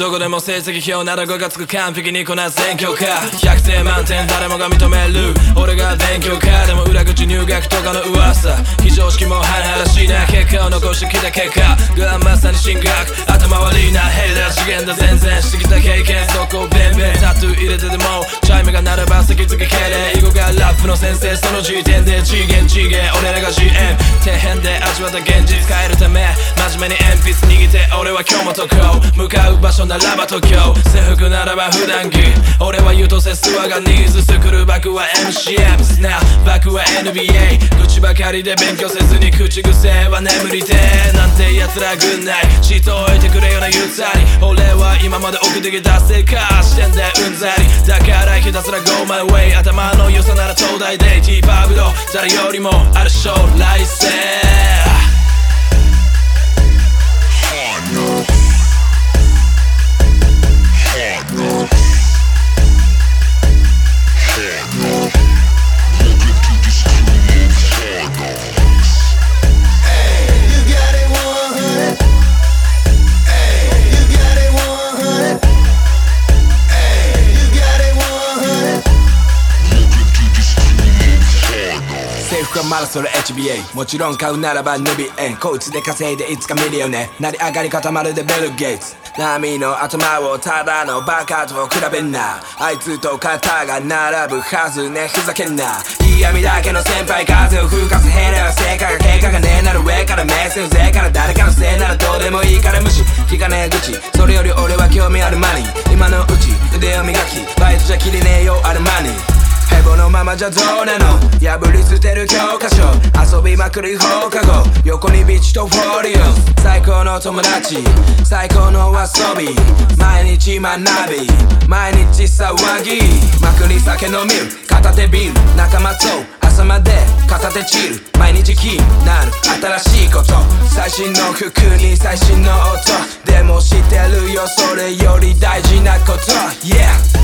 どこでも成績表なら5がつく完璧にこなす勉強か100点満点誰もが認める俺が勉強かでも裏口入学とかの噂非常識も甚だしいな結果を残してきた結果がまさに進学頭悪いなヘイダー次元だ全然してきた経験そこベンベンタトゥー入れてでもチャイムが鳴れば席付け敬礼囲碁がラップの先生その時点で次元次元俺らが GM 底辺で味わった現実変えるため真面目に鉛筆握って俺は今日も特攻向かう場所ならば東京制服ならば普段着俺は優等生スワがニーズスクールバックは MCM スナッバックは NBA 口ばかりで勉強せずに口癖は眠りてなんて奴ら軍内シート置いてくれよなゆったり俺は今まで送ってきた成果視点でうんざりだからひたすら Go my way 頭の良さなら東大で T-POP の誰よりもある将来性マラソル HBA もちろん買うならばヌビエンこいつで稼いでいつかミリオネ成り上がり方まるでベルゲイツ波の頭をただのバカと比べんなあいつと肩が並ぶはずねふざけんな嫌味だけの先輩風を吹かすヘレは成果が経過がねえなら上から目線上から誰かのせいならどうでもいいから無視聞かねえ口それより俺は興味あるマニー今のうち腕を磨きバイトじゃきりねえよあるマニーヘボのままじゃどうなの破り捨てる教科書遊びまくる放課後横にビッチとフォリオ最高の友達最高の遊び毎日学び毎日騒ぎまくり酒飲みる片手ビール仲間と朝まで片手チル毎日気になる新しいこと最新の服に最新の音でも知ってるよそれより大事なこと Yeah